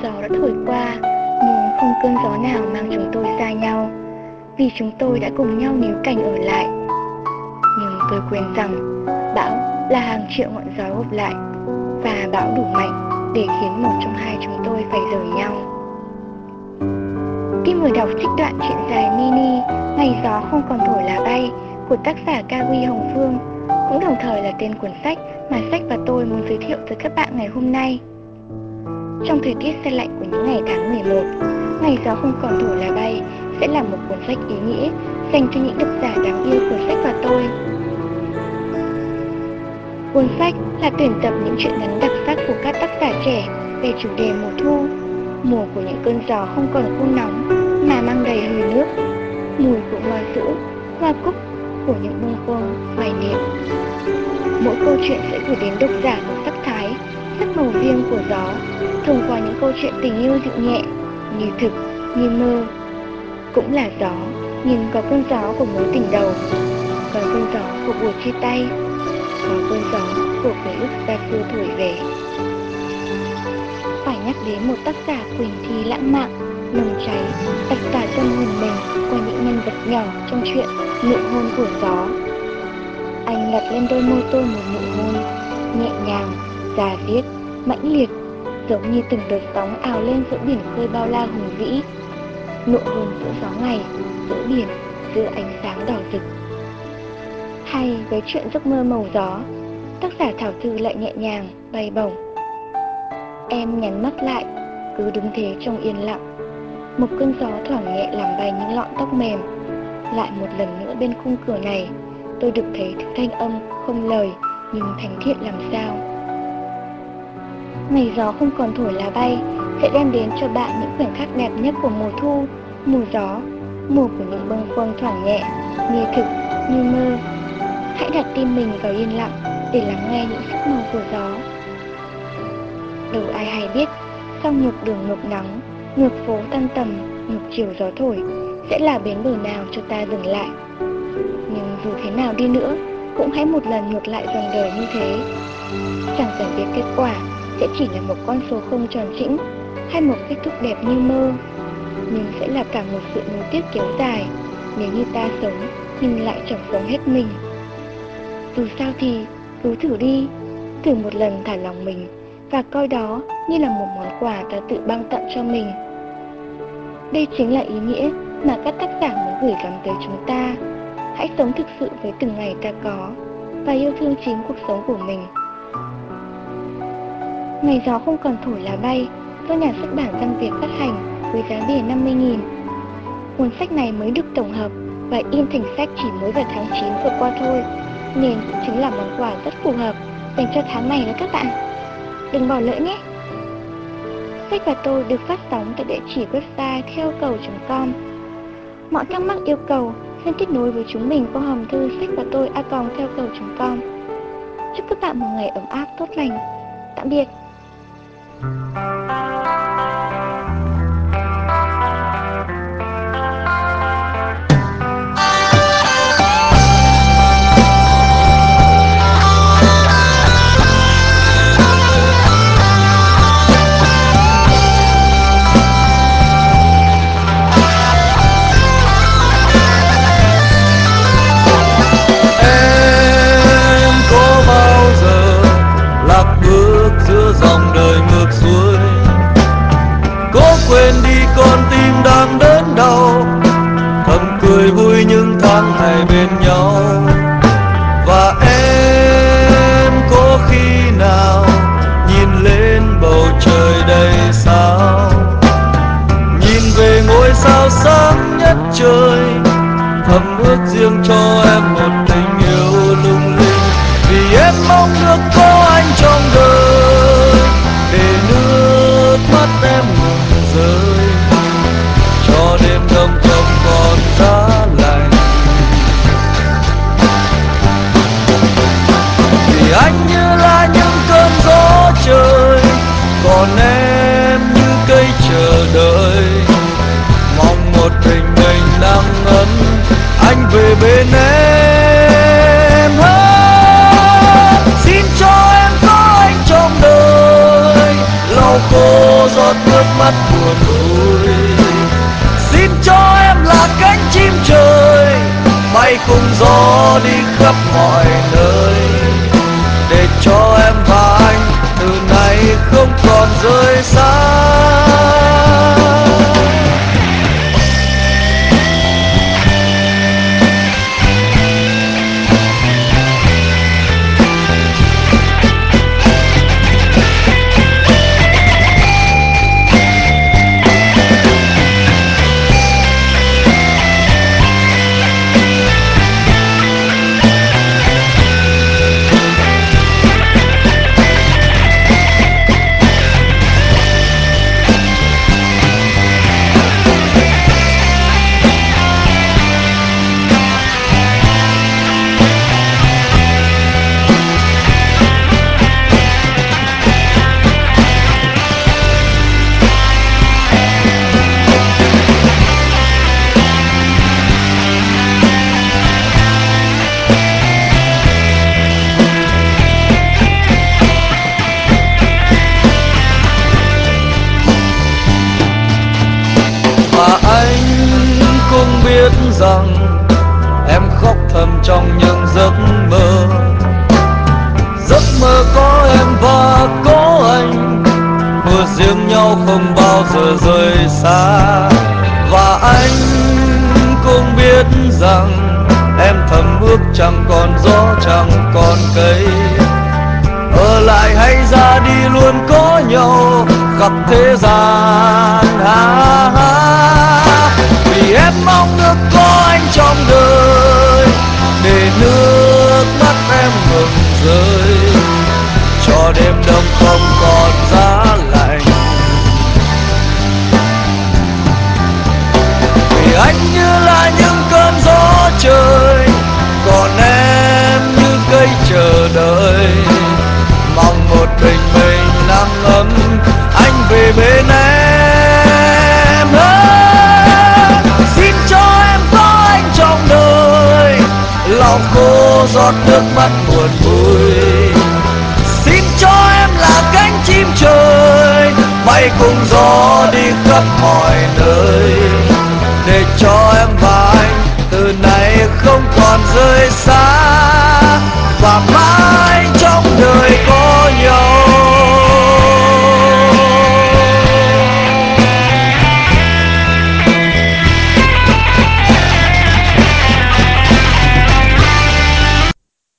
gió đã thổi qua, nhưng không cơn gió nào mang chúng tôi xa nhau, vì chúng tôi đã cùng nhau níu cành ở lại. Nhưng tôi quên rằng bão là hàng triệu ngọn gió gộp lại, và bão đủ mạnh để khiến một trong hai chúng tôi phải rời nhau. Kim vừa đọc trích đoạn truyện dài mini Ngày gió không còn thổi lá bay của tác giả Kawi Hồng Phương, cũng đồng thời là tên cuốn sách mà Sách và tôi muốn giới thiệu tới các bạn ngày hôm nay. Trong thời tiết se lạnh của những ngày tháng 11, Ngày gió không còn thổi lá bay sẽ là một cuốn sách ý nghĩa dành cho những độc giả đáng yêu của Sách và tôi. Cuốn sách là tuyển tập những truyện ngắn đặc sắc của các tác giả trẻ về chủ đề mùa thu, mùa của những cơn gió không còn khô nóng mà mang đầy hơi nước, mùi của hoa sữa, hoa cúc, của những bâng khuâng hoài niệm. Mỗi câu chuyện sẽ gửi đến độc giả một sắc thái, sắc màu riêng của gió, thông qua những câu chuyện tình yêu dịu nhẹ, như thực, như mơ. Cũng là gió, nhưng có cơn gió của mối tình đầu, có cơn gió của buổi chia tay, có cơn gió của ký ức xa xưa thổi về. Phải nhắc đến một tác giả Quỳnh Thi lãng mạn, nồng cháy, đặc tả tâm hồn mình qua những nhân vật nhỏ trong truyện Nụ hôn của gió. Anh đặt lên đôi môi tôi một nụ hôn, nhẹ nhàng, da diết, mãnh liệt, giống như từng đợt sóng ào lên giữa biển khơi bao la hùng vĩ. Nụ hôn giữa gió ngày, giữa biển, giữa ánh sáng đỏ rực. Hay với chuyện giấc mơ màu gió, tác giả Thảo Thư lại nhẹ nhàng, bay bổng. Em nhắm mắt lại, cứ đứng thế trong yên lặng. Một cơn gió thoảng nhẹ làm bay những lọn tóc mềm. Lại một lần nữa bên khung cửa này, tôi được thấy thứ thanh âm không lời nhưng thánh thiện làm sao. Ngày gió không còn thổi lá bay sẽ đem đến cho bạn những khoảnh khắc đẹp nhất của mùa thu, mùa gió, mùa của những bâng khuâng thoảng nhẹ, như thực, như mơ. Hãy đặt tim mình vào yên lặng để lắng nghe những sắc màu của gió. Đâu ai hay biết, sau ngược đường ngược nắng, ngược phố tan tầm, ngược chiều gió thổi, sẽ là bến bờ nào cho ta dừng lại. Nhưng dù thế nào đi nữa, cũng hãy một lần ngược lại dòng đời như thế. Chẳng cần biết kết quả sẽ chỉ là một con số không tròn trĩnh, hay một kết thúc đẹp như mơ, nhưng sẽ là cả một sự nối tiếp kéo dài, nếu như ta sống nhưng lại chẳng sống hết mình. Dù sao thì cứ thử đi, thử một lần thả lòng mình, và coi đó như là một món quà ta tự ban tặng cho mình. Đây chính là ý nghĩa mà các tác giả muốn gửi gắm tới chúng ta. Hãy sống thực sự với từng ngày ta có, và yêu thương chính cuộc sống của mình. Ngày gió không còn thổi lá bay do nhà xuất bản Văn Việt phát hành với giá bìa 50.000. Cuốn sách này mới được tổng hợp và in thành sách chỉ mới vào tháng 9 vừa qua thôi, nên cũng chính là món quà rất phù hợp dành cho tháng này đấy các bạn. Đừng bỏ lỡ nhé! Sách và tôi được phát sóng tại địa chỉ website theoccầu.com. Mọi thắc mắc yêu cầu xin kết nối với chúng mình qua hòm thư sách và tôi @theoccầu.com. Chúc các bạn một ngày ấm áp tốt lành. Tạm biệt. Giữa dòng đời ngược xuôi, cố quên đi con tim đang đớn đau, thầm cười vui những tháng ngày bên nhau. Và em có khi nào nhìn lên bầu trời đầy sao, nhìn về ngôi sao sáng nhất trời, thầm ước riêng cho em một tình yêu lung linh, vì em mong được có anh trong đời, để nước mắt em ngừng rơi, cho đêm đông không còn giá lạnh. Vì anh như là những cơn gió trời, còn em như cây chờ đợi, mong một mình nắng ấm anh về bên em. Xin cho em có anh trong đời, lau khô gió giọt nước mắt buồn vui. Xin cho em là cánh chim trời bay cùng gió đi khắp mọi nơi, để cho em và anh từ nay không còn rời xa. Và anh cũng biết rằng em khóc thầm trong những giấc mơ. Giấc mơ có em và có anh, mưa riêng nhau không bao giờ rời xa. Và anh cũng biết rằng em thầm ước chẳng còn gió chẳng còn cây, ở lại hay ra đi luôn có nhau khắp thế gian. Vì em mong ước có anh trong đời, để nước mắt em ngừng rơi, cho đêm đông không còn giá lạnh. Vì anh như là những cơn gió trời, còn em như cây chờ đợi, mong một bình minh nắng ấm anh về bên em. Xin cho em có anh trong đời, lau khô giọt nước mắt buồn vui. Xin cho em là cánh chim trời bay cùng gió đi khắp mọi nơi, để cho em và anh từ nay không còn rời xa.